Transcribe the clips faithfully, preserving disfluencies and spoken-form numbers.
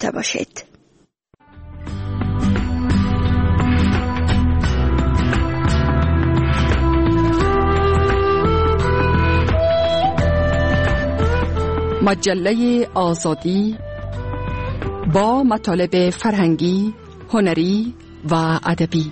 داشته باشید. مجله آزادی با مطالب فرهنگی، هنری و ادبی.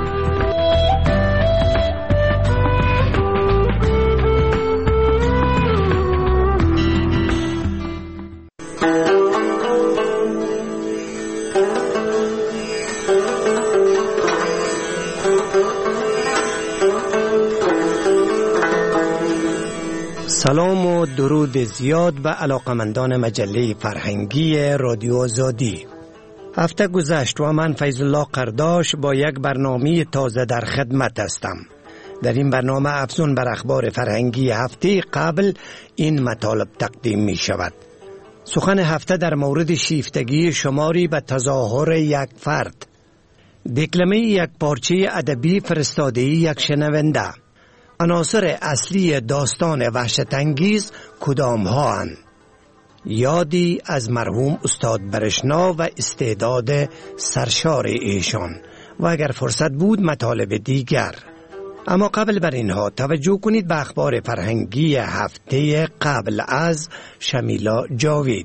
سلام و درود زیاد به علاقمندان مجله فرهنگی رادیو آزادی. هفته گذشت و من فیض الله قرداش با یک برنامه تازه در خدمت هستم. در این برنامه افزون بر اخبار فرهنگی هفته قبل این مطالب تقدیم می شود. سخن هفته در مورد شیفتگی شماری به تظاهر یک فرد، دکلمه یک پارچه ادبی فرستاده یک شنونده. عناصر اصلی داستان وحشت انگیز کدام ها اند؟ یادی از مرحوم استاد برشنا و استعداد سرشار ایشان و اگر فرصت بود مطالب دیگر. اما قبل بر اینها توجه کنید به اخبار فرهنگی هفته قبل از شمیلا جاوید.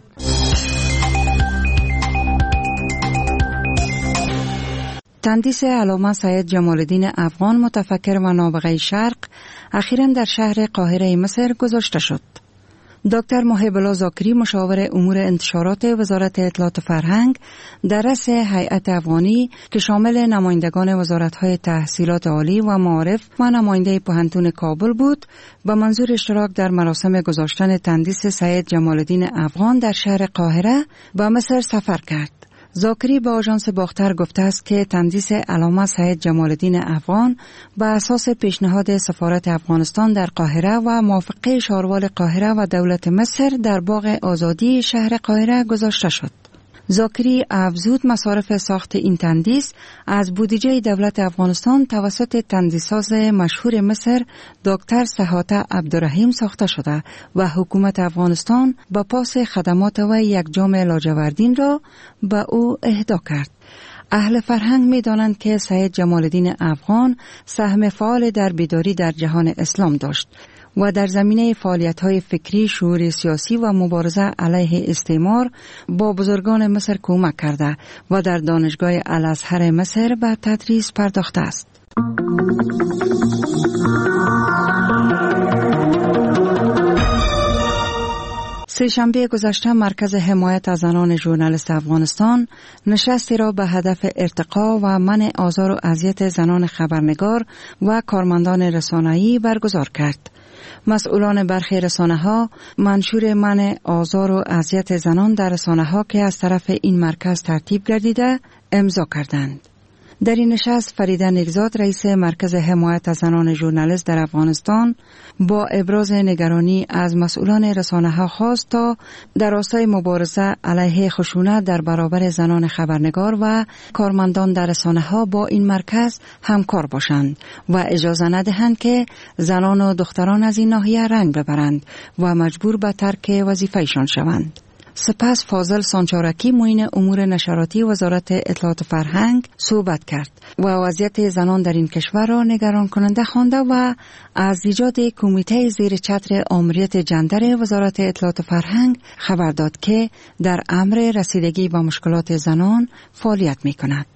تندیس علامه سید جمال الدین افغان متفکر و نابغه شرق اخیراً در شهر قاهره مصر گذاشته شد. دکتر محب الله زاکری مشاور امور انتشارات وزارت اطلاعات و فرهنگ در رأس هیئت افغانی که شامل نمایندگان وزارت‌های تحصیلات عالی و معارف و نماینده پوهنتون کابل بود، به منظور اشتراک در مراسم گذاشتن تندیس سید جمال الدین افغان در شهر قاهره به مصر سفر کرد. زاکری به آژانس باختر گفته است که تندیس علامه سید جمال الدین افغان به اساس پیشنهاد سفارت افغانستان در قاهره و موافقه شاروال قاهره و دولت مصر در باغ آزادی شهر قاهره گذاشته شد. زاکری افزود مصارف ساخت این تندیس از بودجه دولت افغانستان توسط تندیساز مشهور مصر دکتر سحاته عبدالرحیم ساخته شده و حکومت افغانستان با پاس خدمات و یک جام لاجوردین را به او اهدا کرد. اهل فرهنگ می دانند که سید جمال الدین افغان سهم فعال در بیداری در جهان اسلام داشت و در زمینه فعالیت‌های فکری، شعور سیاسی و مبارزه علیه استعمار با بزرگان مصر کمک کرده و در دانشگاه الازهر مصر به تدریس پرداخته است. سه‌شنبه گذشته مرکز حمایت از زنان ژورنالیست افغانستان نشستی را به هدف ارتقا و منع آزار و اذیت زنان خبرنگار و کارمندان رسانه‌ای برگزار کرد. مسئولان برخی رسانه‌ها منشور منع آزار و اذیت زنان در رسانه‌ها که از طرف این مرکز ترتیب گردیده امضا کردند. در این نشست فریده نیکزاد رئیس مرکز حمایت از زنان ژورنالیست در افغانستان با ابراز نگرانی از مسئولان رسانه‌ها خواست تا در راستای مبارزه علیه خشونت در برابر زنان خبرنگار و کارمندان در رسانه‌ها با این مرکز همکار باشند و اجازه ندهند که زنان و دختران از این ناحیه رنگ ببرند و مجبور به ترک وظیفه‌شان شوند. سپس فاضل سانچارکی معین امور نشراتی وزارت اطلاعات و فرهنگ صحبت کرد و وضعیت زنان در این کشور را نگران کننده خوانده و از ایجاد کمیته زیر چتر آمریت جندر وزارت اطلاعات و فرهنگ خبر داد که در امر رسیدگی به مشکلات زنان فعالیت می کند.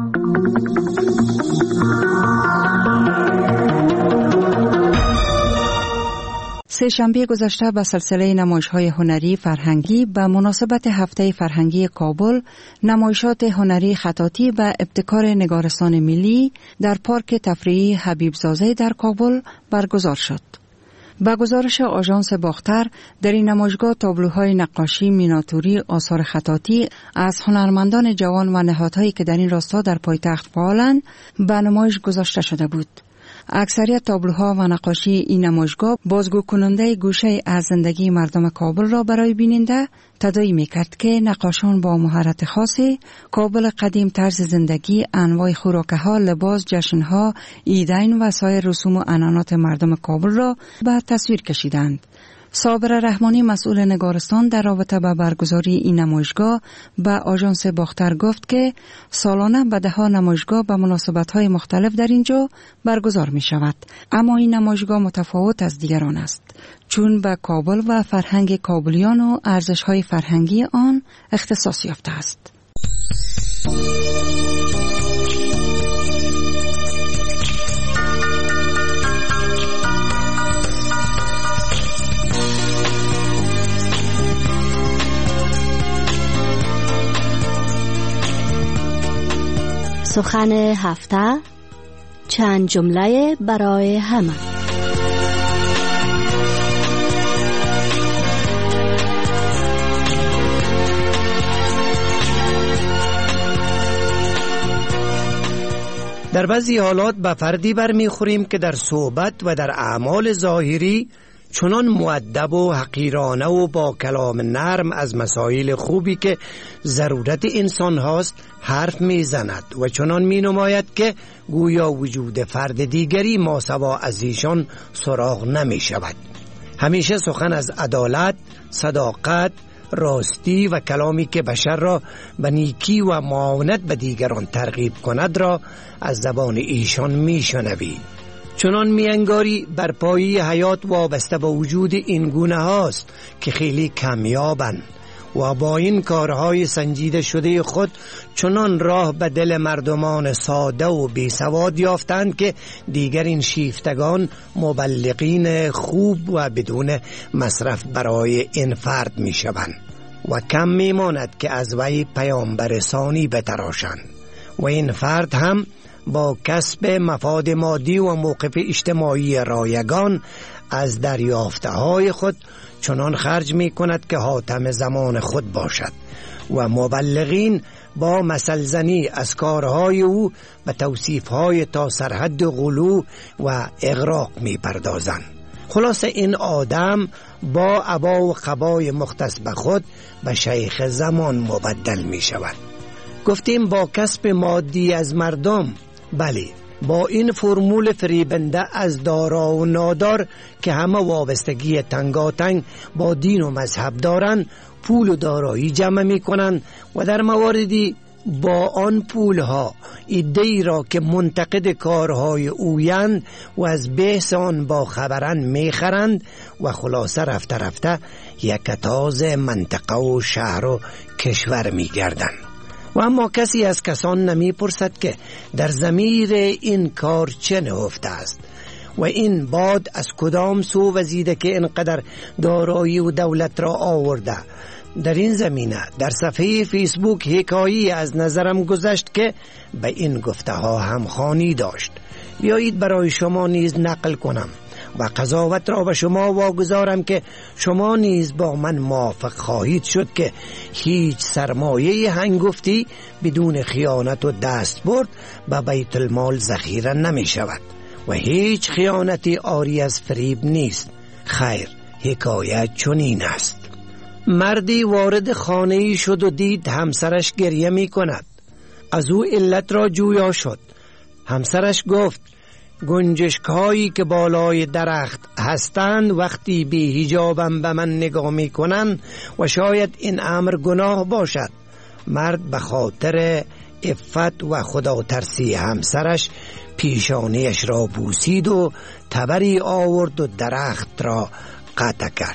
سه شنبه گذشته به سلسله نمایش‌های هنری فرهنگی به مناسبت هفته فرهنگی کابل نمایشات هنری خطاطی و ابتکار نگارستان ملی در پارک تفریحی حبیب زاده در کابل برگزار شد. با گزارش آژانس باختر در این نمایشگاه تابلوهای نقاشی، میناتوری، آثار خطاطی از هنرمندان جوان و نهادهایی که در این راستا در پایتخت فعالند به نمایش گذاشته شده بود. اکثریت تابلوها و نقاشی این نمایشگاه بازگو کننده گوشه از زندگی مردم کابل را برای بیننده تداعی میکرد که نقاشان با مهارت خاصی کابل قدیم، طرز زندگی، انواع خوراک‌ها، لباس، جشن‌ها، عیدین و سایر رسوم و عنعنات مردم کابل را به تصویر کشیدند. صابر رحمانی مسئول نگارستان در رابطه با برگزاری این نمایشگاه به آژانس باختر گفت که سالانه به ده ها نمایشگاه به مناسبت‌های مختلف در اینجا برگزار می شود. اما این نمایشگاه متفاوت از دیگران است چون به کابل و فرهنگ کابلیان و ارزش‌های فرهنگی آن اختصاص یافته است. سخن هفته، چند جمله برای همه. در بعضی حالات به فردی برمیخوریم که در صحبت و در اعمال ظاهری چنان مؤدب و حقیرانه و با کلام نرم از مسائل خوبی که ضرورت انسان هاست حرف می زند و چنان می نماید که گویا وجود فرد دیگری ماسوا از ایشان سراغ نمی شود. همیشه سخن از عدالت، صداقت، راستی و کلامی که بشر را به نیکی و معاونت به دیگران ترغیب کند را از زبان ایشان می شنوی. چنان میانگاری بر پایه حیات وابسته به وجود این گونه هاست که خیلی کمیابند و با این کارهای سنجیده شده خود چنان راه به دل مردمان ساده و بی سواد یافتند که دیگر این شیفتگان مبلغین خوب و بدون مصرف برای این فرد می شوند و کم می ماند که از وی پیامبر رسانی بتراشند و این فرد هم با کسب مفاد مادی و موقف اجتماعی رایگان از دریافته های خود چنان خرج می کند که حاتم زمان خود باشد و مبلغین با مثل زنی از کارهای او به توصیفهای تا سرحد غلو و اغراق می پردازند. خلاص این آدم با عبا و قبای مختص به خود به شیخ زمان مبدل می شود. گفتیم با کسب مادی از مردم، بله، با این فرمول فریبنده از دارا و نادار که همه وابستگی تنگاتنگ با دین و مذهب دارند پول و دارایی جمع می کنند و در مواردی با آن پولها ایده‌ای را که منتقد کارهای اویند و از بحث آن با خبرند می خرند و خلاصه رفته رفته یکتاز منطقه و شهر و کشور می گردند. و اما کسی از کسان نمی پرسد که در ضمیر این کار چه نهفته است و این باد از کدام سو وزیده که اینقدر دارایی و دولت را آورده. در این زمینه در صفحه فیسبوک حکایی از نظرم گذشت که به این گفته ها هم خوانی داشت. بیایید برای شما نیز نقل کنم و قضاوت را به شما واگذارم که شما نیز با من موافق خواهید شد که هیچ سرمایه هنگفتی بدون خیانت و دستبرد به بیت المال ذخیره نمی شود و هیچ خیانتی عاری از فریب نیست. خیر، حکایت چنین است. مردی وارد خانه‌ای شد و دید همسرش گریه می کند. از او علت را جویا شد. همسرش گفت گنجشک هایی که بالای درخت هستند وقتی بی حجابم به من نگاه می کنند و شاید این امر گناه باشد. مرد به خاطر عفت و خدا ترسی همسرش پیشانیش را بوسید و تبری آورد و درخت را قطع کرد.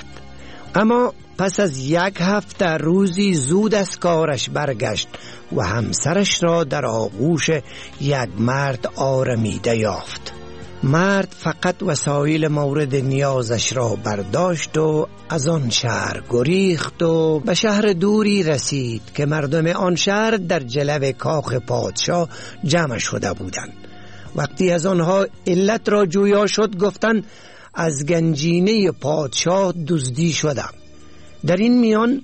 اما پس از یک هفته روزی زود از کارش برگشت و همسرش را در آغوش یک مرد آرمیده یافت. مرد فقط وسایل مورد نیازش را برداشت و از آن شهر گریخت و به شهر دوری رسید که مردم آن شهر در جلو کاخ پادشاه جمع شده بودند. وقتی از آنها علت را جویا شد گفتند از گنجینه پادشاه دزدی شده. در این میان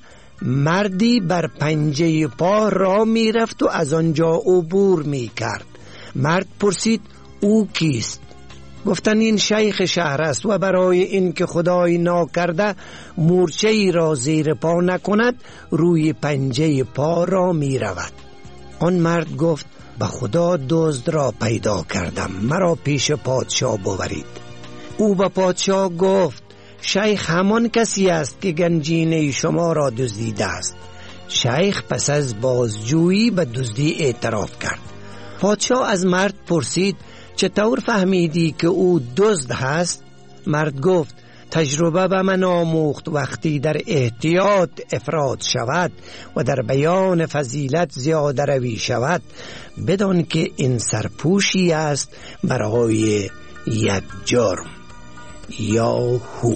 مردی بر پنجه پا را می رفت و از آنجا عبور می کرد. مرد پرسید او کیست؟ گفتن این شیخ شهر است و برای این که خدای ناکرده مورچه ای را زیر پا نکند روی پنجه پا را می رود. آن مرد گفت به خدا دزد را پیدا کردم، مرا پیش پادشاه ببرید. او به پادشاه گفت شیخ همان کسی است که گنجینه شما را دزدیده است. شیخ پس از بازجویی به دزدی اعتراف کرد. پادشاه از مرد پرسید چطور فهمیدی که او دزد هست؟ مرد گفت تجربه به من آموخت وقتی در احتیاط افراط شود و در بیان فضیلت زیاده روی شود بدان که این سرپوشی است برای یک جرم. یاهو.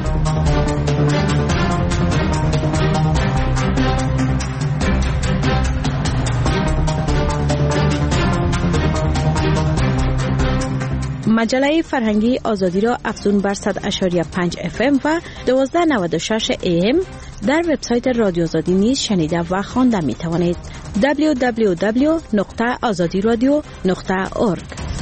مجله فرهنگی آزادی را افزون بر صد اشاری پنج اف ام و دوازده نود و شش ای ام در وبسایت رادیو آزادی نیز شنیده و خوانده می توانید. دبلیو دبلیو دبلیو نقطه آزادی رادیو نقطه اورگ.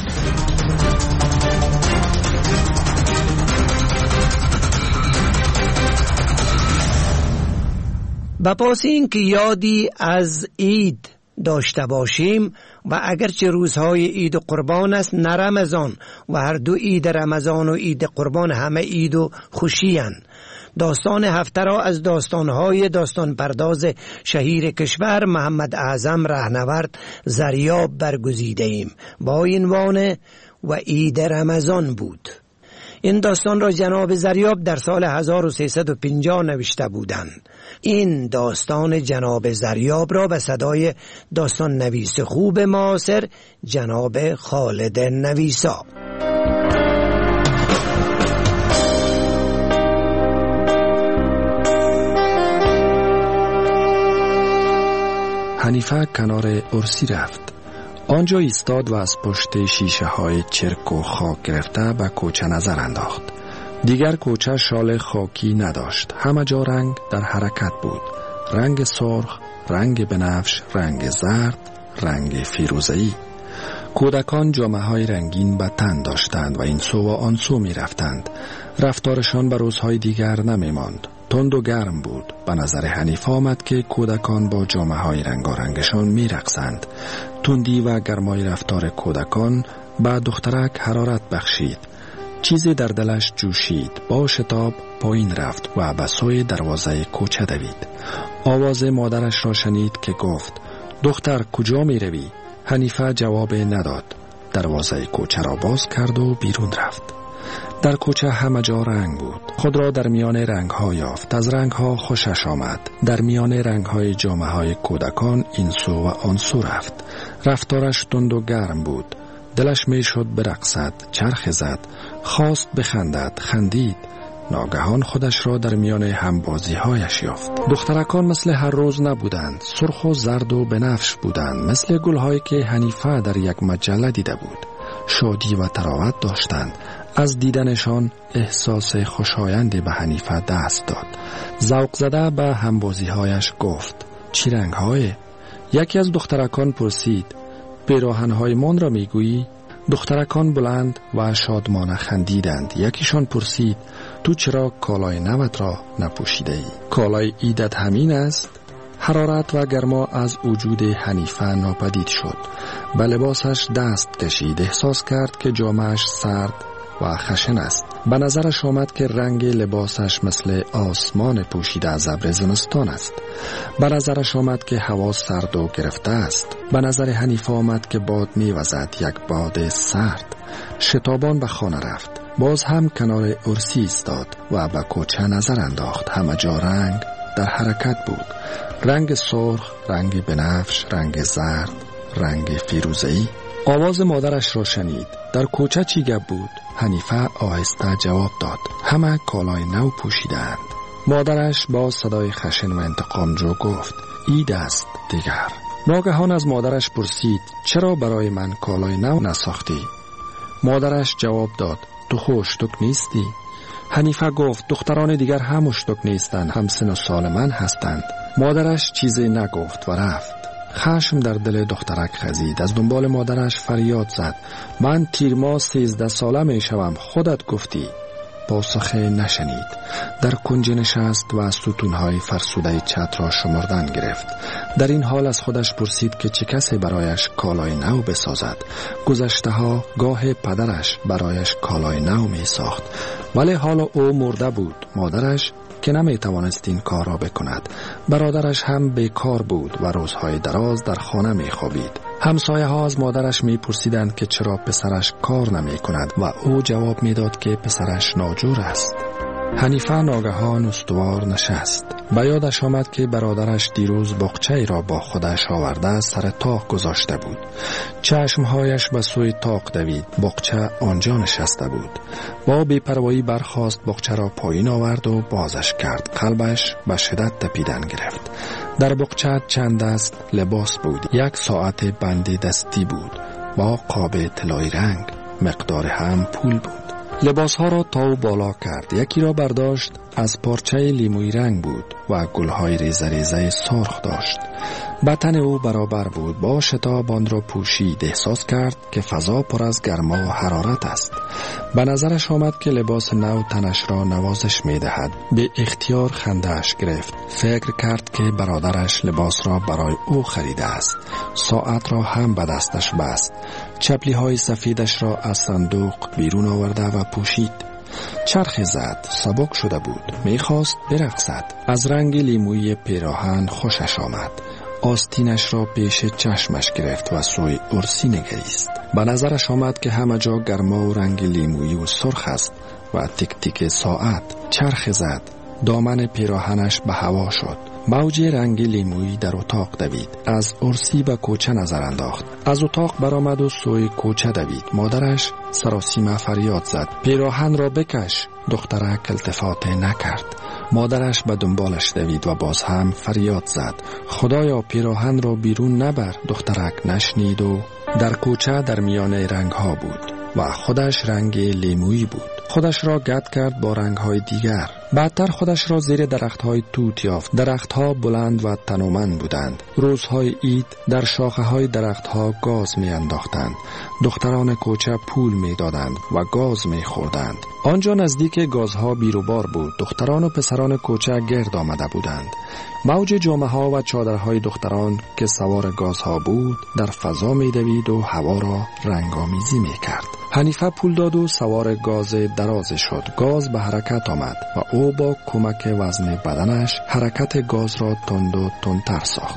با پاس این که یادی از عید داشته باشیم و اگرچه روزهای عید و قربان است نه رمضان و هر دو عید رمضان و عید قربان همه عید و خوشی اند. داستان هفته را از داستانهای داستان پرداز شهیر کشور محمد اعظم رهنورد زریاب برگزیده ایم با عنوان و عید رمضان بود. این داستان را جناب زریاب در سال هزار و سیصد و پنجاه نوشته بودند. این داستان جناب زریاب را به صدای داستان نویس خوب معاصر جناب خالد نویسا. حنیفه کنار ارسی رفت. آنجا ایستاد و از پشت شیشه های چرک و خاک گرفته به کوچه نظر انداخت. دیگر کوچه شال خاکی نداشت. همه جا رنگ در حرکت بود. رنگ سرخ، رنگ بنفش، رنگ زرد، رنگ فیروزه‌ای. کودکان جامه های رنگین به تن داشتند و این سو و آن سو می رفتند. رفتارشان به روزهای دیگر نمی ماند. تند و گرم بود. به نظر حنیفه آمد که کودکان با جامه های رنگارنگشان می رقصند. تندی و گرمای رفتار کودکان به دخترک حرارت بخشید. چیزی در دلش جوشید. با شتاب پایین رفت و به سوی دروازه کوچه دوید. آواز مادرش را شنید که گفت دختر کجا می روی؟ حنیفه جواب نداد. دروازه کوچه را باز کرد و بیرون رفت. در کوچه همه جا رنگ بود. خود را در میان رنگ ها یافت. از رنگ ها خوشش آمد. در میان رنگ های جامه های کودکان این سو و آن سو رفت. رفتارش تند و گرم بود. دلش می شد برقصد، چرخ زد، خواست بخندد، خندید. ناگهان خودش را در میان همبازی هایش یافت. دخترکان مثل هر روز نبودند. سرخ و زرد و بنفش بودند. مثل گلهایی که حنیفه در یک مجله دیده بود. شادی و تراوت داشتند. از دیدنشان احساس خوشایندی به حنیفه دست داد. ذوق زده به همبازی هایش گفت چی رنگ های؟ یکی از دخترکان پرسید پیراهن های من را میگویی؟ دخترکان بلند و شادمانه خندیدند. یکیشان پرسید تو چرا کالای نوت را نپوشیده ای؟ کالای عیدت همین است؟ حرارت و گرما از وجود حنیفه ناپدید شد. به لباسش دست کشید. احساس کرد که جامه‌اش سرد و خشن است. به نظرش آمد که رنگ لباسش مثل آسمان پوشیده از ابر زمستان است. به نظرش آمد که هوا سرد و گرفته است. به نظر حنیفه آمد که باد می‌وزد، یک باد سرد. شتابان به خانه رفت. باز هم کنار ارسی ایستاد و به کوچه نظر انداخت. همه جا رنگ در حرکت بود. رنگ سرخ، رنگ بنفش، رنگ زرد، رنگ فیروزه‌ای. آواز مادرش را شنید. در کوچه چی گپ بود؟ حنیفه آهسته جواب داد. همه کالای نو پوشیدند. مادرش با صدای خشن و انتقامجو گفت عید است دیگر. ناگهان از مادرش پرسید چرا برای من کالای نو نساختی؟ مادرش جواب داد تو خوشتک نیستی؟ حنیفه گفت دختران دیگر هم اشتک نیستند، هم سن و سال من هستند. مادرش چیزی نگفت و رفت. خشم در دل دخترک خزید. از دنبال مادرش فریاد زد من تیر ماه سیزده ساله می شوم، خودت گفتی. پاسخ نشنید. در کنج نشست و ستونهای فرسوده چتر را شمردن گرفت. در این حال از خودش پرسید که چه کسی برایش کالای نو بسازد. گذشته ها گاه پدرش برایش کالای نو می ساخت، ولی حالا او مرده بود. مادرش که نمی توانست این کار را بکند. برادرش هم بیکار بود و روزهای دراز در خانه می خوابید. همسایه ها از مادرش می پرسیدند که چرا پسرش کار نمی کند و او جواب می داد که پسرش ناجور است. حنیفه ناگهان استوار نشست. به یادش آمد که برادرش دیروز باغچه‌ای را با خودش آورده سر طاق گذاشته بود. چشمهایش به سوی طاق دوید. باغچه آنجا نشسته بود. با بی‌پروایی برخاست، باغچه را پایین آورد و بازش کرد. قلبش به شدت تپیدن گرفت. در باغچه چند دست لباس بود. یک ساعت بندی دستی بود با قاب طلایی رنگ. مقدار هم پول بود. لباس ها را تا و بالا کرد. یکی را برداشت، از پارچه لیموی رنگ بود و گلهای ریزه ریزه سرخ داشت. بدن او برابر بود. با شتاب آن را پوشید. احساس کرد که فضا پر از گرما و حرارت است. به نظرش آمد که لباس نو تنش را نوازش می دهد. به اختیار خنده‌اش گرفت. فکر کرد که برادرش لباس را برای او خریده است. ساعت را هم به دستش بست. چپلی های سفیدش را از صندوق بیرون آورده و پوشید. چرخ زد. سبک شده بود. میخواست برقصد. از رنگ لیمویی پیراهن خوشش آمد. آستینش را پیش چشمش گرفت و سوی ارسی نگریست. به نظرش آمد که همه جا گرما و رنگ لیمویی و سرخ است و تک تک ساعت. چرخ زد. دامن پیراهنش به هوا شد. موج رنگ لیمویی در اتاق دوید. از ارسی به کوچه نظر انداخت. از اتاق برآمد و سوی کوچه دوید. مادرش سراسیمه فریاد زد: پیراهن را بکش. دخترک التفات نکرد. مادرش به دنبالش دوید و باز هم فریاد زد: خدایا پیراهن را بیرون نبر. دخترک نشنید و در کوچه در میان رنگ ها بود و خودش رنگ لیمویی بود. خودش را گرد کرد با رنگ‌های دیگر. بعدتر خودش را زیر درخت‌های توت یافت. درخت‌ها بلند و تنومند بودند. روزهای عید در شاخه‌های درخت‌ها گاز می‌انداختند. دختران کوچه پول می‌دادند و گاز می‌خوردند. آنجا نزدیک گازها بیروبار بود. دختران و پسران کوچه گرد آمده بودند. موج جامه‌ها و چادرهای دختران که سوار گازها بود در فضا می‌دوید و هوا را رنگ‌آمیزی می‌کرد. حنیفه پول داد و سوار گاز دراز شد. گاز به حرکت آمد و او با کمک وزن بدنش حرکت گاز را تند و تندتر ساخت.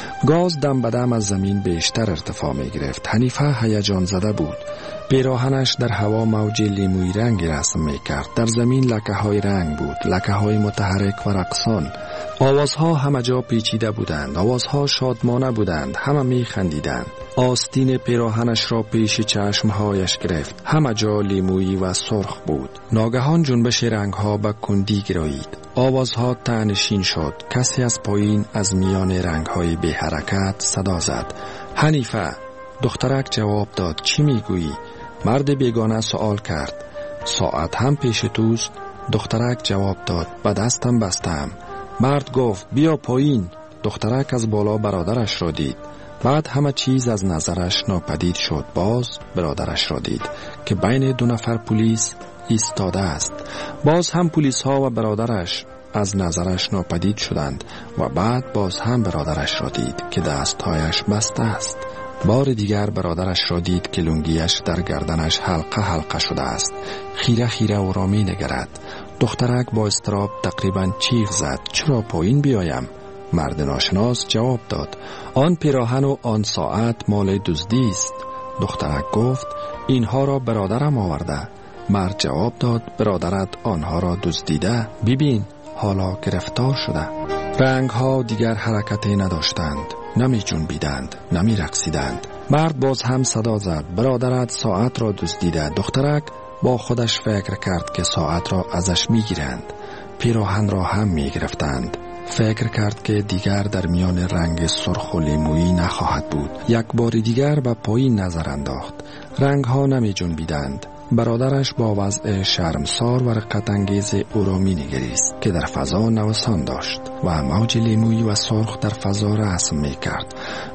گاز دم به دم از زمین بیشتر ارتفاع می گرفت. حنیفه هیجان زده بود. پیراهنش در هوا موج لیمویی رنگی رسم می کرد. در زمین لکه های رنگ بود. لکه های متحرک و رقصان. آوازها همه جا پیچیده بودند. آوازها شادمانه بودند. همه می خندیدند. آستین پیراهنش را پیش چشمهایش گرفت. همه جا لیمویی و سرخ بود. ناگهان جنبش رنگها به کندی گرایید. آوازها تنشین شد. کسی از پایین از میان رنگهای بی حرکت صدا زد: حنیفه. دخترک جواب داد: چی میگویی؟ مرد بیگانه سوال کرد: ساعت هم پیش توست؟ دخترک جواب داد: به دستم بستم. مرد گفت: بیا پایین. دخترک از بالا برادرش را دید. بعد همه چیز از نظرش ناپدید شد. باز برادرش را دید که بین دو نفر پلیس ایستاده است. باز هم پلیس ها و برادرش از نظرش ناپدید شدند و بعد باز هم برادرش را دید که دستهایش بسته است. بار دیگر برادرش را دید که لنگیش در گردنش حلقه حلقه شده است. خیره خیره او را می نگرد. دخترک با اضطراب تقریبا چیغ زد: چرا پایین بیایم؟ مرد ناشناس جواب داد: آن پیراهن و آن ساعت مال دزدی است. دخترک گفت: اینها را برادرم آورده. مرد جواب داد: برادرت آنها را دزدیده. ببین حالا گرفتار شده. رنگ ها دیگر حرکتی نداشتند. نمی جنبیدند، نمی رقصیدند. مرد باز هم صدا زد: برادرت ساعت را دزدیده. دخترک با خودش فکر کرد که ساعت را ازش می گیرند. پیراهن را هم می گرفتند. فکر کرد که دیگر در میان رنگ سرخ و لیمویی نخواهد بود. یک بار دیگر به پایین نظر انداخت. رنگ ها نمی جنبیدند. برادرش با وضع شرمسار و رقت انگیز او را می نگریست که در فضا نوسان داشت و موج لیمویی و سرخ در فضا رسم می کرد.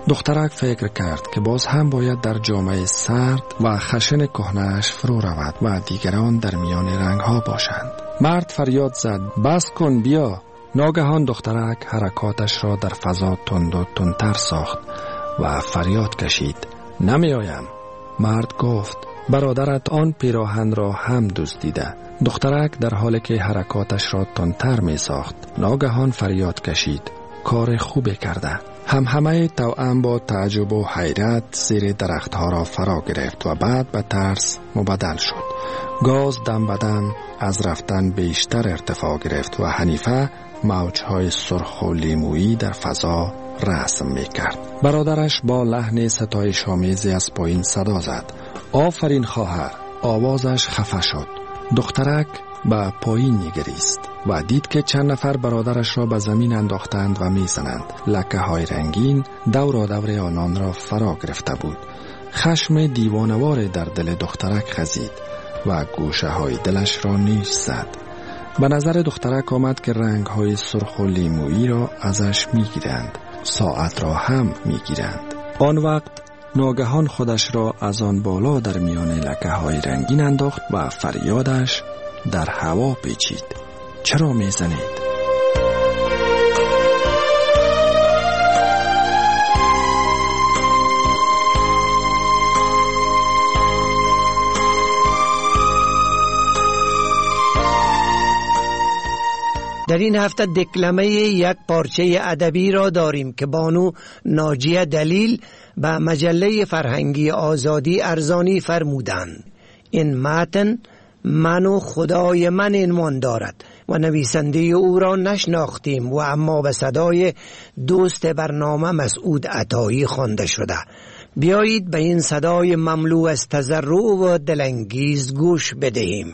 دخترک فکر کرد که باز هم باید در جامعه سرد و خشن کهنه‌اش فرو رود و دیگران در میان رنگ‌ها باشند. مرد فریاد زد: بس کن، بیا. ناگهان دخترک حرکاتش را در فضا تند و تندتر ساخت و فریاد کشید: نمی آیم. مرد گفت: برادرت آن پیراهن را هم دزدیده. دخترک در حالی که حرکاتش را تندتر می ساخت ناگهان فریاد کشید: کار خوبی کرده. هم همه توأم با تعجب و حیرت زیر درختها را فرا گرفت و بعد به ترس مبدل شد. گاز دم به دم از رفتن بیشتر ارتفاع گرفت و حنیفه موجهای سرخ و لیمویی در فضا رسم می کرد. برادرش با لحن ستایش آمیزی از پایین صدا زد: آفرین خواهر. آوازش خفه شد. دخترک به پایین نگریست و دید که چند نفر برادرش را به زمین انداختند و میزنند. لکه های رنگین دور دور آنان را فرا گرفته بود. خشم دیوانوار در دل دخترک خزید و گوشه های دلش را نیش زد. به نظر دخترک آمد که رنگ های سرخ و لیمویی را ازش میگیرند، ساعت را هم میگیرند. آن وقت ناگهان خودش را از آن بالا در میان لکه های رنگین انداخت و فریادش در هوا پیچید: چرا میزنید؟ در این هفته دکلمه یک پارچه ادبی را داریم که بانو ناجیه دلیل به مجله فرهنگی آزادی ارزانی فرمودند. این متن من و خدای من عنوان دارد و نویسنده او را نشناختیم و اما به صدای دوست برنامه مسعود عطایی خوانده شده. بیایید به این صدای مملو از تضرع و دلانگیز گوش بدهیم.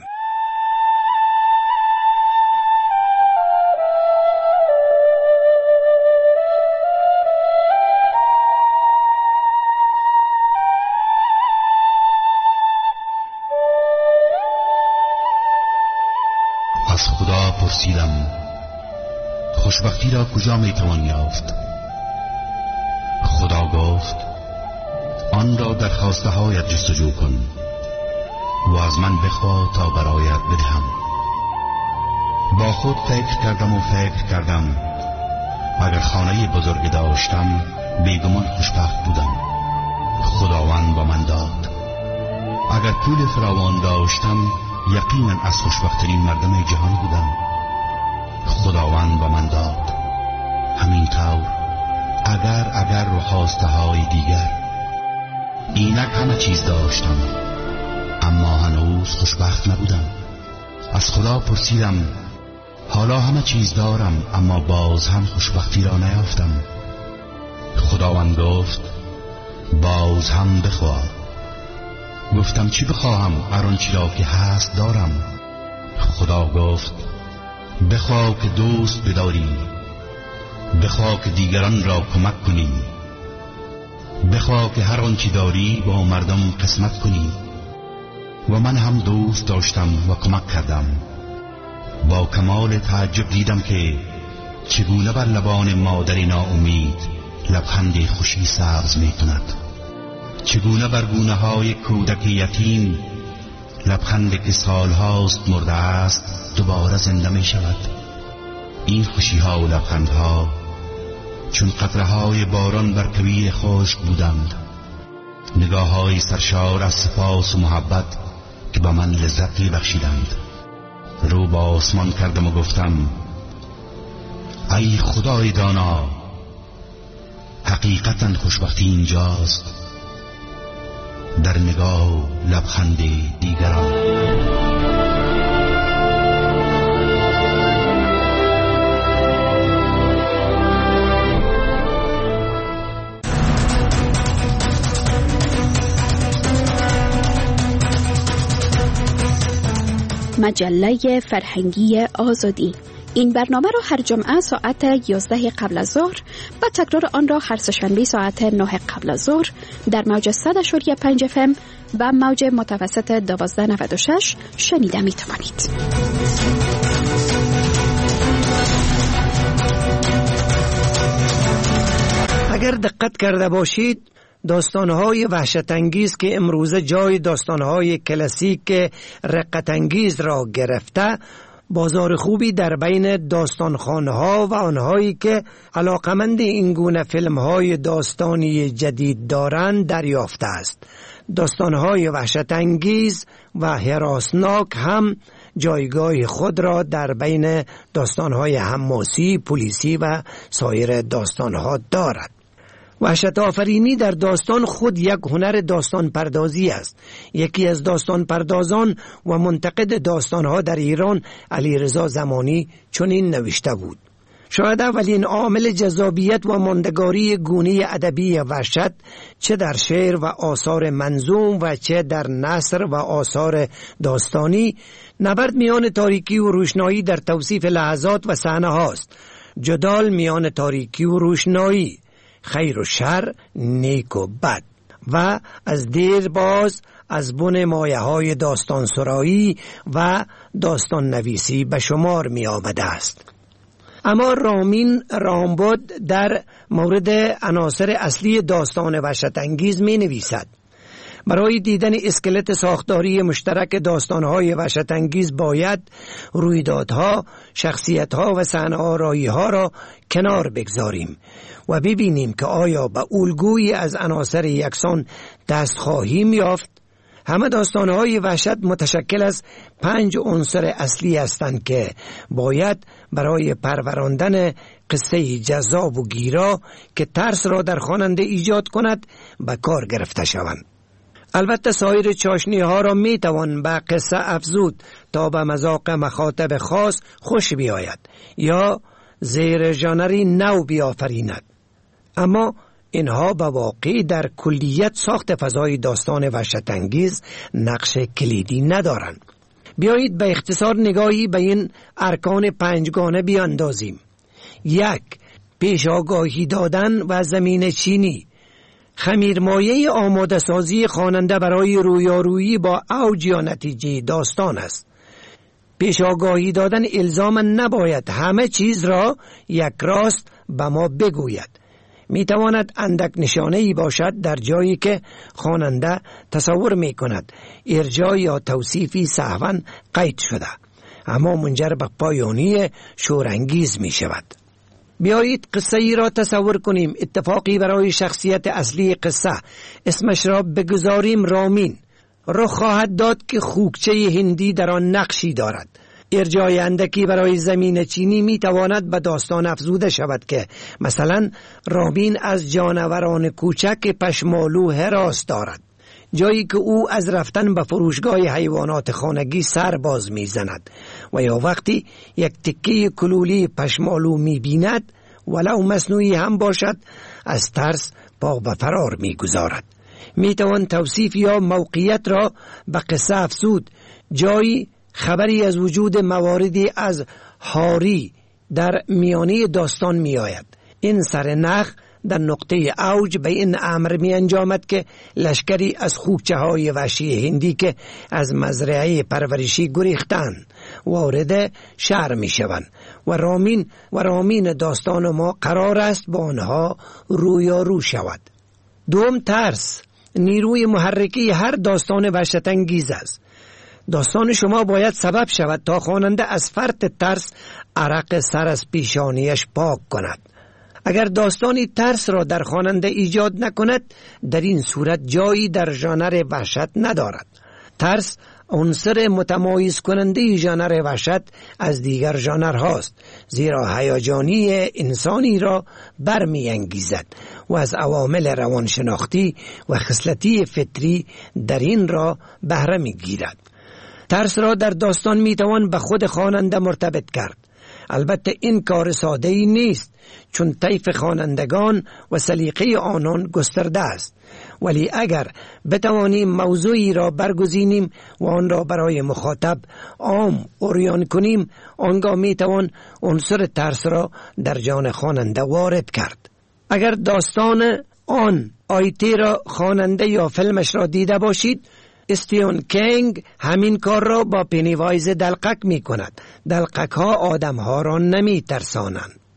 از خدا پرسیدم خوشبختی را کجا می توان یافت؟ خدا گفت آن را در خواسته هایت جستجو کن و از من بخوا تا برایت بدهم. با خود فکر کردم و فکر کردم اگر خانه بزرگ داشتم بیگمان خوشبخت بودم. خداوند با من داد. اگر پول فراوان داشتم یقینا از خوشبختترین مردم جهان بودم. خداوند با من داد. همینطور اگر اگر و خواسته های دیگر. اینک همه چیز داشتم اما هنوز خوشبخت نبودم. از خدا پرسیدم حالا همه چیز دارم اما باز هم خوشبختی را نیافتم. خداوند گفت باز هم بخواه. گفتم چی بخواهم؟ هر آنچه را که هست دارم. خدا گفت بخواه که دوست بداری، بخواه که دیگران را کمک کنی، بخواه که هر آنچه داری با مردم قسمت کنی. و من هم دوست داشتم و کمک کردم. با کمال تعجب دیدم که چگونه بر لبان مادر ناامید لبخند خوشی سبز می کند، چگونه بر گونه های کودک یتیم لبخند که سالهاست مرده است دوباره زنده می شود. این خوشی ها و لبخند ها چون قطره های باران بر کویر خشک بودند. نگاه های سرشار از سپاس و محبت که به من لذت بخشیدند. رو با آسمان کردم و گفتم ای خدای دانا، حقیقتا خوشبختی اینجاست، در نگاه و لبخند دیگران. مجله فرهنگی آزادی. این برنامه را هر جمعه ساعت یازده قبل از ظهر و تکرار آن را هر سه‌شنبه ساعت نه قبل از ظهر در موج صد و پنج اف ام و موج متوسط دوازده نود و شش شنیده می توانید. اگر دقت کرده باشید داستانهای وحشت انگیز که امروزه جای داستانهای کلاسیک رقت انگیز را گرفته بازار خوبی در بین داستانخوانها و آنهایی که علاقمند این گونه فیلم‌های داستانی جدید دارند دریافته است. داستانهای وحشت انگیز و هراسناک هم جایگاه خود را در بین داستانهای حماسی، پلیسی و سایر داستانها دارد. وحشت آفرینی در داستان خود یک هنر داستان پردازی است. یکی از داستان پردازان و منتقد داستانها در ایران علیرضا زمانی چنین نوشته بود: شاید اولین عامل جذابیت و ماندگاری گونه ادبی وحشت چه در شعر و آثار منظوم و چه در نثر و آثار داستانی نبرد میان تاریکی و روشنایی در توصیف لحظات و صحنه هاست. جدال میان تاریکی و روشنایی، خیر و شر، نیک و بد و از دیر باز از بن مایه های داستان سرایی و داستان نویسی به شمار می آمده است. اما رامین رامبد در مورد عناصر اصلی داستان وحشت انگیز می نویسد: برای دیدن اسکلت ساختاری مشترک داستانهای وحشت انگیز باید رویدادها، شخصیتها و صحنه آرایی‌ها را کنار بگذاریم و ببینیم که آیا به الگویی از عناصر یکسان دست خواهیم یافت. همه داستانهای وحشت متشکل از پنج عنصر اصلی هستند که باید برای پروراندن قصه جذاب و گیرا که ترس را در خواننده ایجاد کند به کار گرفته شوند. البته سایر چاشنی ها را می توان به قصه افزود تا به مذاق مخاطب خاص خوش بیاید یا زیر ژانری نو بیافریند، اما اینها به واقع در کلیت ساخت فضای داستان وحشت انگیز نقش کلیدی ندارند. بیایید به اختصار نگاهی به این ارکان پنجگانه بیاندازیم. یک، پیش آگاهی دادن و زمینه چینی. خمیرمایه آماده سازی خواننده برای رویارویی با اوج یا نتیجه داستان است. پیش آگاهی دادن الزاما نباید همه چیز را یک راست به ما بگوید. می تواند اندک نشانه‌ای باشد در جایی که خواننده تصور می کند ارجاع یا توصیفی سهواً قید شده، اما منجر به پایانی شورانگیز می شود. بیایید قصه ای را تصور کنیم. اتفاقی برای شخصیت اصلی قصه، اسمش را بگذاریم رامین، رخ خواهد داد که خوکچه هندی در آن نقشی دارد. ارجاع اندکی برای زمین چینی می تواند به داستان افزوده شود که مثلا رامین از جانوران کوچک پشمالو هراس دارد، جایی که او از رفتن به فروشگاه حیوانات خانگی سر باز می زند و یا وقتی یک تکه کلولی پشمالو می بیند ولو مصنوعی هم باشد از ترس پا به فرار می گذارد. می توان توصیف یا موقعیت را به قصه افزود، جایی خبری از وجود مواردی از هاری در میانه داستان می آید. این سرنخ در نقطه اوج به این امر می انجامد که لشکری از خوکچه های وحشی هندی که از مزرعه پرورشی گریختند وارد شهر می شوند و رامین و رامین داستان ما قرار است با آنها رویارو شود. دوم، ترس نیروی محرکی هر داستان وحشت انگیز است. داستان شما باید سبب شود تا خواننده از فرط ترس عرق سر از پیشانیش پاک کند. اگر داستانی ترس را در خواننده ایجاد نکند، در این صورت جایی در ژانر وحشت ندارد. ترس عنصر متمایز کننده ژانر وحشت از دیگر ژانرهاست، زیرا هیجانی انسانی را برمی انگیزد و از عوامل روانشناختی و خصلتی فطری در این را بهره می گیرد. ترس را در داستان می توان به خود خواننده مرتبط کرد. البته این کار ساده ای نیست، چون طیف خوانندگان و سلیقه آنان گسترده است، ولی اگر بتوانیم موضوعی را برگزینیم و آن را برای مخاطب عام عریان کنیم، آنگاه می توان عنصر ترس را در جان خواننده وارد کرد. اگر داستان آن آیتی را خواننده یا فیلمش را دیده باشید، استیون کینگ همین کار را با پنیوایز دلقک می کند. دلقک ها آدم ها را نمی ترسانند،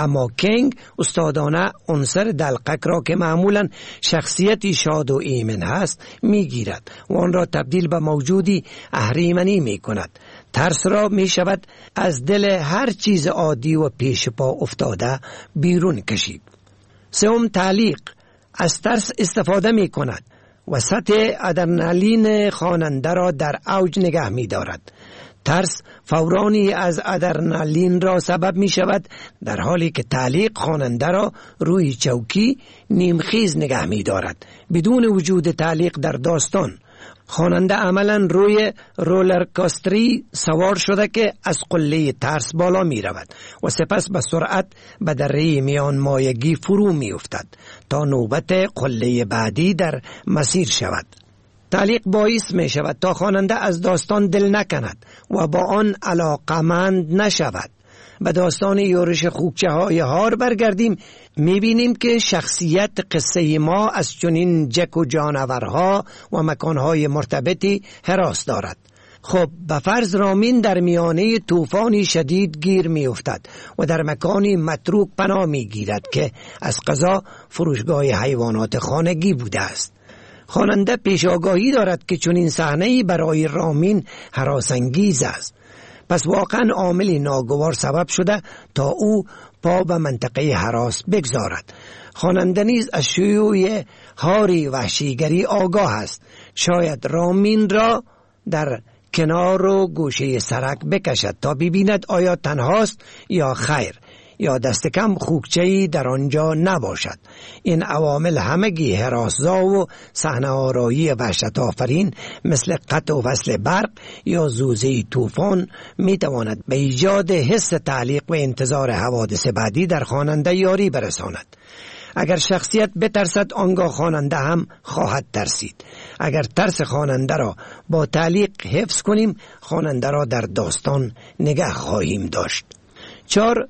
اما کینگ استادانه عنصر دلقک را که معمولا شخصیتی شاد و ایمن هست میگیرد و آن را تبدیل به موجودی اهریمنی می کند. ترس را می شود از دل هر چیز عادی و پیش پا افتاده بیرون کشید. سوم، تعلیق از ترس استفاده می کند و سطح ادرنالین خواننده را در اوج نگه می دارد. ترس فورانی از ادرنالین را سبب می شود، در حالی که تعلیق خواننده را روی چوکی نیمخیز نگه می دارد. بدون وجود تعلیق در داستان، خواننده عملا روی رولرکاستری سوار شده که از قله ترس بالا می رود و سپس به سرعت به دره میان مایگی فرو می افتد تا نوبت قله بعدی در مسیر شود. تعلیق باعث می شود تا خواننده از داستان دل نکند و با آن علاقمند نشود. به داستان یورش خوکچه های هار برگردیم، می بینیم که شخصیت قصه ما از چنین جک و جانورها و مکانهای مرتبطی هراس دارد. خب به فرض رامین در میانه طوفانی شدید گیر می افتد و در مکانی متروک پناه می گیرد که از قضا فروشگاه حیوانات خانگی بوده است. خواننده پیش آگاهی دارد که چنین صحنه‌ای برای رامین هراسانگیز است، پس واقعا عاملی ناگوار سبب شده تا او پا به منطقه هراس بگذارد. خواننده نیز از شیوع هاری وحشیگری آگاه است. شاید رامین را در کنار و گوشه سرک بکشد تا ببیند آیا تنهاست یا خیر، یا دست کم خوکچه‌ای در آنجا نباشد. این عوامل همگی هراس‌زا و صحنه آرایی وحشت آفرین مثل قطع و وصل برق یا زوزه طوفان می تواند به ایجاد حس تعلیق و انتظار حوادث بعدی در خواننده یاری برساند. اگر شخصیت بترسد، آنگاه خواننده هم خواهد ترسید. اگر ترس خواننده را با تعلیق حفظ کنیم، خواننده را در داستان نگه خواهیم داشت. چهار،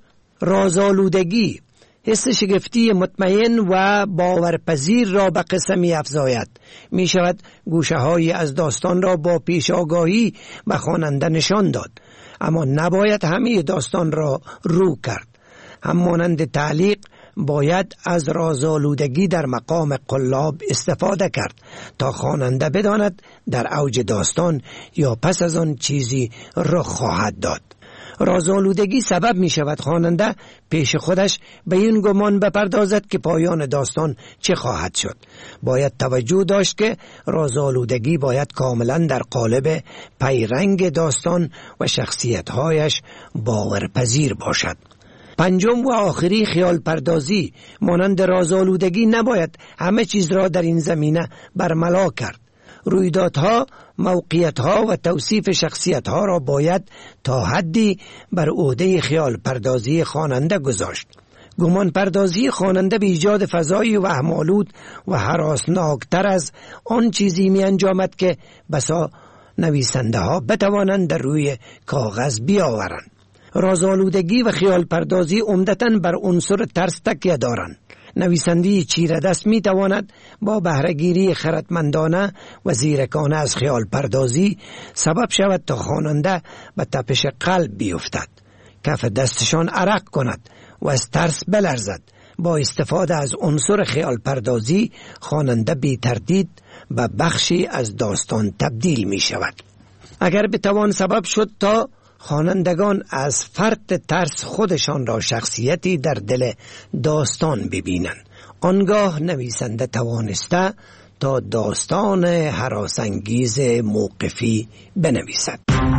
رازآلودگی حس شگفتی مطمئن و باورپذیر را به قصه می افزاید. می شود گوشه هایی از داستان را با پیش آگاهی به خواننده نشان داد، اما نباید همه داستان را رو کرد. همانند تعلیق باید از رازآلودگی در مقام قلاب استفاده کرد تا خواننده بداند در اوج داستان یا پس از آن چیزی رخ خواهد داد. رازآلودگی سبب می شود خواننده پیش خودش به این گمان بپردازد که پایان داستان چه خواهد شد. باید توجه داشت که رازآلودگی باید کاملا در قالب پیرنگ داستان و شخصیت‌هایش باورپذیر باشد. پنجم و آخری، خیال پردازی. مانند رازآلودگی نباید همه چیز را در این زمینه برملا کرد. رویدادها، موقعیتها و توصیف شخصیتها را باید تا حدی بر عهده خیال پردازی خواننده گذاشت. گمان پردازی خواننده به ایجاد فضایی وهم‌آلود و هراسناکتر از آن چیزی می انجامد که بسا نویسنده ها بتوانند در روی کاغذ بیاورند. رازآلودگی و خیال پردازی عمدتاً بر عنصر ترس تکیه دارند. نویسنده چیره دست می تواند با بهره‌گیری خردمندانه و زیرکانه از خیال پردازی سبب شود تا خواننده به تپش قلب بیفتد، کف دستشان عرق کند و از ترس بلرزد. با استفاده از عنصر خیال پردازی خواننده بی تردید به بخشی از داستان تبدیل می شود. اگر بتوان سبب شد تا خوانندگان از فرط ترس خودشان را شخصیتی در دل داستان ببینند، آنگاه نویسنده توانسته تا داستان هراسانگیز موقفی بنویسد.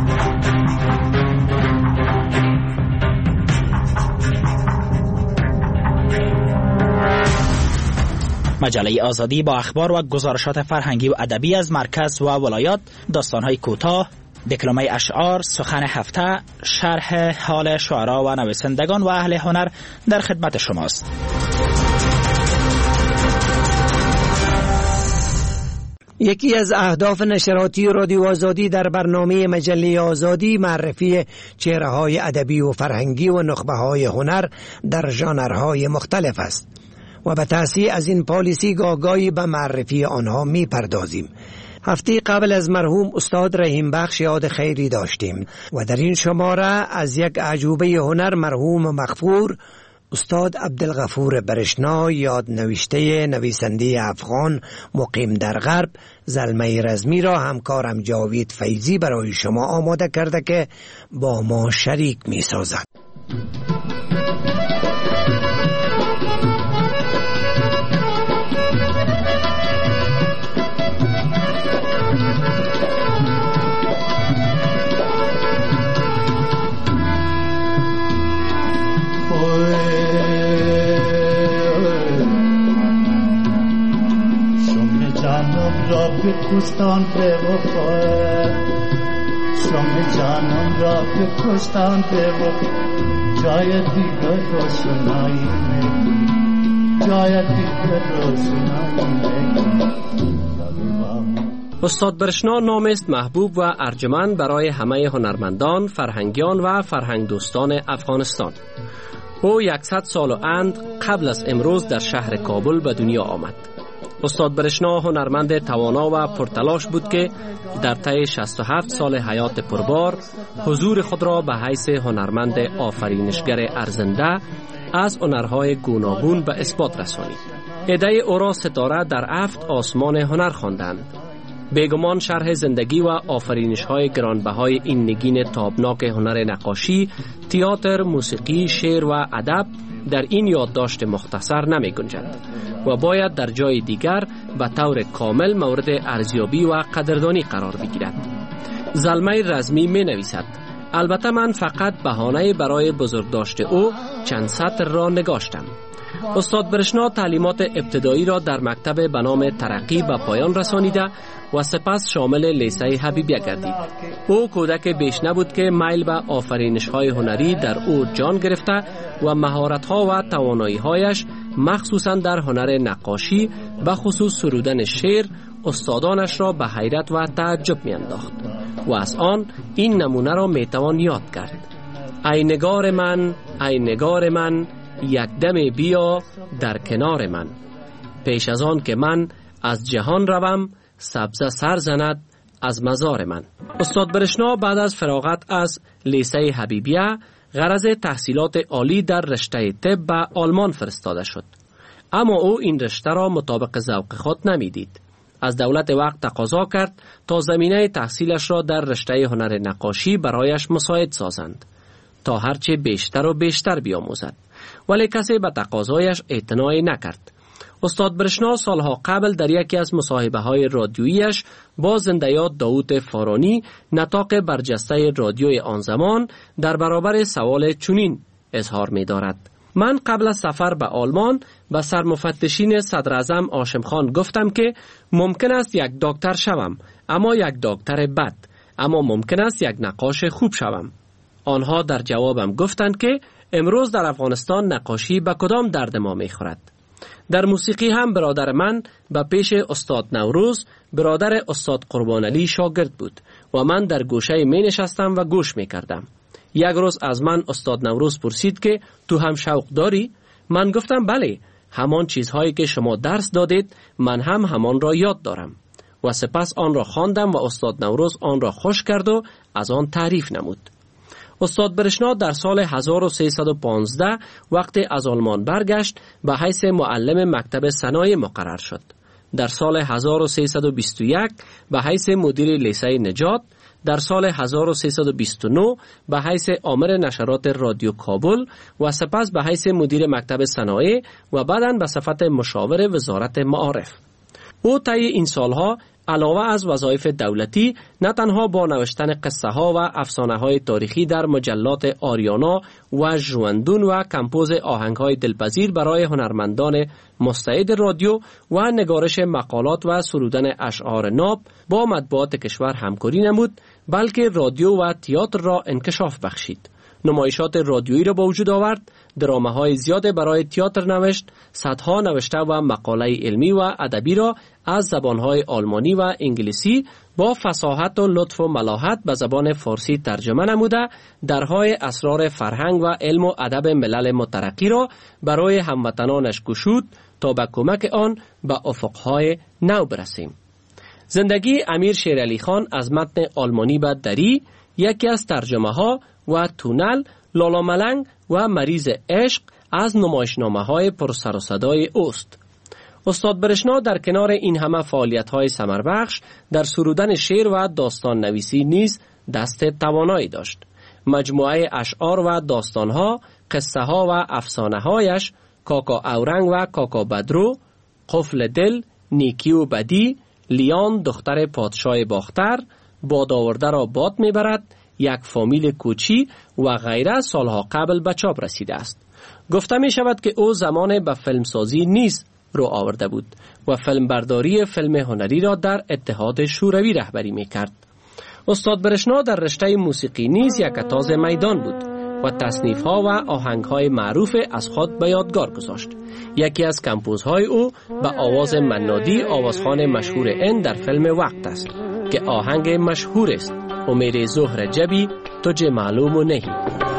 مجله آزادی با اخبار و گزارشات فرهنگی و ادبی از مرکز و ولایات، داستان‌های کوتاه، دکلمه اشعار، سخن هفته، شرح حال شعرا و نویسندگان و اهل هنر در خدمت شماست. یکی از اهداف نشراتی رادیو آزادی در برنامه مجله آزادی معرفی چهره‌های ادبی و فرهنگی و نخبه‌های هنر در ژانرهای مختلف است و به تأسیس از این پالیسی گاگایی به معرفی آنها می پردازیم. هفته قبل از مرحوم استاد رحیم بخش یاد خیری داشتیم و در این شماره از یک عجوبه هنر مرحوم مغفور استاد عبدالغفور برشنا یاد نوشته نویسنده افغان مقیم در غرب زلمه رزمی را همکارم جاوید فیضی برای شما آماده کرده که با ما شریک می سازد. را به کشتان به وفا شام جانم را به کشتان به وفا جای دیگر روشنایی میکنی جای دیگر روشنایی میکنی. استاد برشنا نام است محبوب و ارجمند برای همه هنرمندان، فرهنگیان و فرهنگ دوستان افغانستان. او یکصد سال و اند قبل از امروز در شهر کابل به دنیا آمد. استاد برشنا هنرمند توانا و پرتلاش بود که در طی شصت و هفت سال حیات پربار حضور خود را به حیث هنرمند آفرینشگر ارزنده از هنرهای گوناگون به اثبات رسانید. ایده او را ستاره در هفت آسمان هنر خواندند. بیگمان شرح زندگی و آفرینش‌های گرانبهای این نگین تابناک هنر نقاشی، تئاتر، موسیقی، شعر و ادب در این یادداشت مختصر نمی گنجد و باید در جای دیگر به طور کامل مورد ارزیابی و قدردانی قرار بگیرد. زلمه رزمی می نویسد: البته من فقط بهانه برای بزرگداشت او چند سطر را نگاشتم. استاد برشنا تعلیمات ابتدایی را در مکتب به نام ترقی به پایان رسانیده و سپس شامل لیسه حبیبیه گردید. او کودک بیش نبود که میل به آفرینش‌های هنری در او جان گرفته و مهارت‌ها و توانایی‌هایش مخصوصاً در هنر نقاشی به خصوص سرودن شعر استادانش را به حیرت و تعجب می‌انداخت و از آن این نمونه را می‌توان یاد کرد: ای نگار من، ای نگار من، یک دم بیا در کنار من، پیش از آن که من از جهان روم، سبزه سر زند از مزار من. استاد برشنا بعد از فراغت از لیسه حبیبیه غرض تحصیلات عالی در رشته طب به آلمان فرستاده شد، اما او این رشته را مطابق ذوق خود نمیدید. از دولت وقت تقاضا کرد تا زمینه تحصیلش را در رشته هنر نقاشی برایش مساعد سازند تا هرچه بیشتر و بیشتر بیاموزد، ولی کسی به تقاضایش اعتنایی نکرد. استاد برشنا سالها قبل در یکی از مصاحبه های رادیوییش با زنده‌یاد داوود فارانی، نطاق برجسته رادیوی آن زمان، در برابر سوال چنین اظهار می دارد: من قبل از سفر به آلمان به سرمفتشین صدر اعظم هاشم خان گفتم که ممکن است یک دکتر شوم، اما یک دکتر بد، اما ممکن است یک نقاش خوب شوم. آنها در جوابم گفتند که امروز در افغانستان نقاشی به کدام درد ما می خورد. در موسیقی هم برادر من به پیش استاد نوروز، برادر استاد قربان علی شاگرد بود و من در گوشه می نشستم و گوش می کردم. یک روز از من استاد نوروز پرسید که تو هم شوق داری؟ من گفتم بله، همان چیزهایی که شما درس دادید من هم همان را یاد دارم و سپس آن را خواندم و استاد نوروز آن را خوش کرد و از آن تعریف نمود. استاد برشنا در سال هزار و سیصد و پانزده وقتی از آلمان برگشت به حیث معلم مکتب صنایع مقرر شد. در سال هزار و سیصد و بیست و یک به حیث مدیر لیسه نجات، در سال هزار و سیصد و بیست و نه به حیث آمر نشرات رادیو کابل و سپس به حیث مدیر مکتب صنایع و بعداً به صفت مشاور وزارت معارف. او طی این سالها علاوه از وظایف دولتی نه تنها با نوشتن قصه ها و افسانه های تاریخی در مجلات آریانا و ژواندون و کمپوز آهنگ های دلپذیر برای هنرمندان مستعد رادیو و نگارش مقالات و سرودن اشعار ناب با مطبوعات کشور همکاری نمود، بلکه رادیو و تئاتر را انکشاف بخشید. نمایشات رادیویی را به وجود آورد، درامه‌های زیاد برای تئاتر نوشت، صدها نوشته و مقاله علمی و ادبی را از زبان‌های آلمانی و انگلیسی با فصاحت و لطف و ملاحت به زبان فارسی ترجمه نموده، درهای اسرار فرهنگ و علم و ادب ملل مترقی را برای هموطنانش گشود تا به کمک آن به افق‌های نو برسیم. زندگی امیر شیرعلی خان از متن آلمانی به دری، یکی از ترجمه ها و تونل، لالا ملنگ و مریض عشق از نمایشنامه‌های پرسر و صدای اوست. استاد برشنا در کنار این همه فعالیت‌های ثمربخش در سرودن شعر و داستان نویسی نیز دست توانایی داشت. مجموعه اشعار و داستان‌ها، قصه‌ها و افسانه‌هایش کاکا اورنگ و کاکا بدرو، قفل دل، نیکی و بدی، لیان دختر پادشاه باختر، باد آورده را باد میبرد، یک فامیل کوچی و غیره سالها قبل به چاپ رسیده است. گفته می شود که او زمان به فیلمسازی نیز رو آورده بود و فیلمبرداری فیلم هنری را در اتحاد شوروی رهبری می کرد. استاد برشنا در رشته موسیقی نیز یک تاز میدان بود و تصنیف ها و آهنگ های معروف از خود به یادگار گذاشت. یکی از کمپوزهای او به آواز منادی آوازخوان مشهور این در فیلم وقت است که آهنگ مشهور است و میره زهر جبی تجھے معلوم نہیں.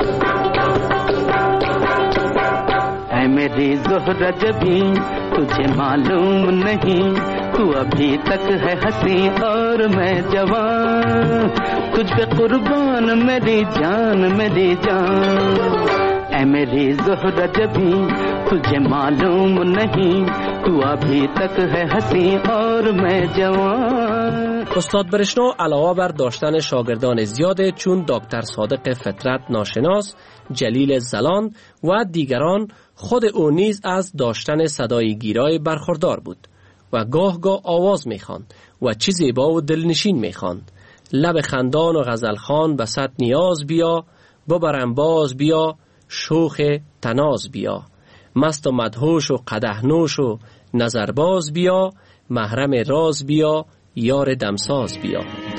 اے میری زہر جبی تجھے معلوم نہیں تو ابھی تک ہے ہنسی اور میں جوان تجھ پہ قربان میری جان میری جان اے میری زہر جبی تجھے معلوم نہیں تو ابھی تک ہے ہنسی اور میں جوان. استاد برشنا علاوه بر داشتن شاگردان زیاد چون دکتر صادق فطرت ناشناس، جلیل زلان و دیگران، خود او نیز از داشتن صدای گیرای برخوردار بود و گاه گاه آواز میخواند و چی زیبا و دلنشین میخواند. لب خندان و غزلخوان به صد نیاز بیا، ببرم باز بیا، شوخ تناز بیا، مست و مدهوش و قدح نوش و نظرباز بیا، محرم راز بیا، یار دمساز بیا.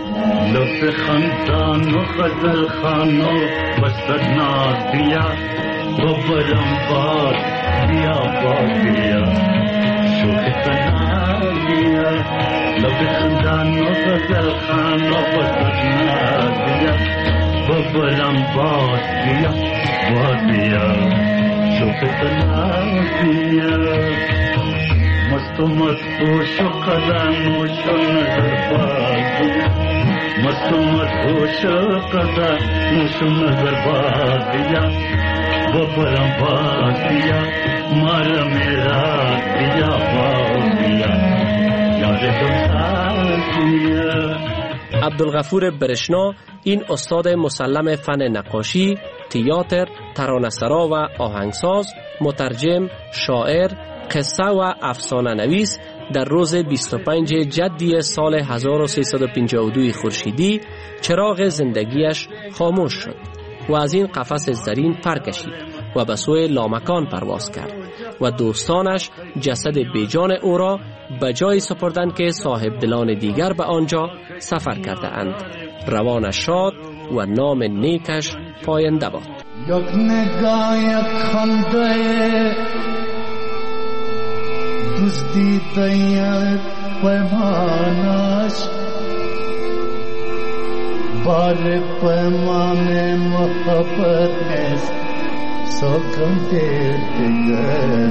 لب خندان و غزلخوان و بسد ناز بیا، ببرم باز بیا باز بیا، شوخ تناز بیا. لب خندان و غزلخوان و بسد ناز بیا، ببرم باز بیا باز بیا، شوخ تناز بیا. مست و مدهوش و قدموش و نظرباز بیا، مست و مدهوش و قدموش و نظرباز بیا، ببرم باز بیا، مرا میرا بیا باز بیا، یاد دمساز بیا. عبدالغفور برشنا این استاد مسلم فن نقاشی، تئاتر، ترانه‌سرا و آهنگساز، مترجم، شاعر، قصه و افسانه نویس در روز بیست و پنجم جدی سال هزار و سیصد و پنجاه و دو خورشیدی چراغ زندگیش خاموش شد و از این قفس زرین پر کشید و به سوی لامکان پرواز کرد و دوستانش جسد بیجان او را به جای سپردند که صاحب دلان دیگر به آنجا سفر کرده اند. روانش شاد و نام نیکش پاینده باد. یک نگاه یک خنده دوستی تیار پیمانش بار پیمان محبت نیست سکم دیر دیگر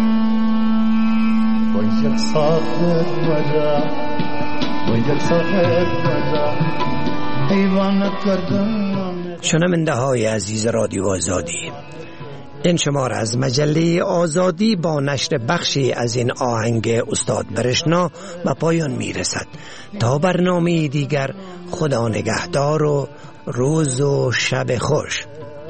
و یک ساخر مرا و یک ساخر مرا دیوانه کردن. شنونده های عزیز رادیو آزادی، این شماره از مجله آزادی با نشر بخشی از این آهنگ استاد برشنا به پایان می رسد. تا برنامه دیگر، خدا نگهدار و روز و شب خوش.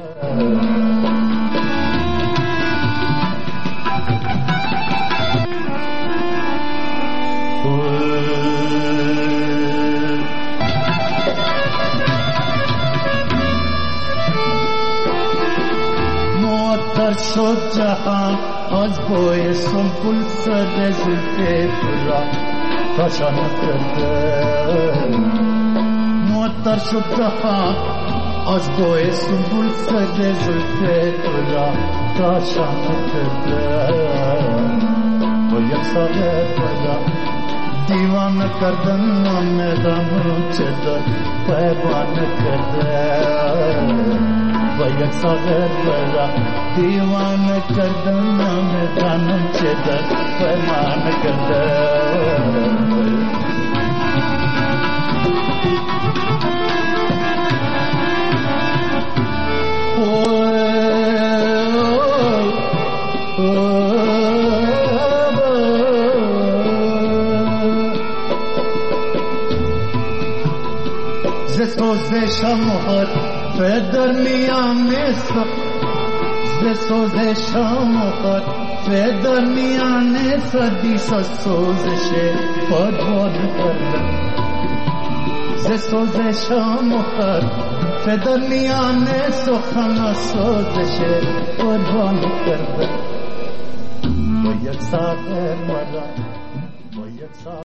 شد جهان از بوی سنبول سر زلف را تاشان کرده. معطر شد جهان از بوی سنبول سر زلف را تاشان کرده. و یک ساغر را دیوانه کردن میدان چه پیمان کرده. و یک ساغر را دیوانه کردن میدانم چه در پیمان کرده. Oh سوزش محرف در میان سخن ز سوزش محرف در میان صدیس سوزش پروان کرده ز سوزش محرف در میان سخن سوزش پروان کرده با یک ساعت مرا با یک ساعت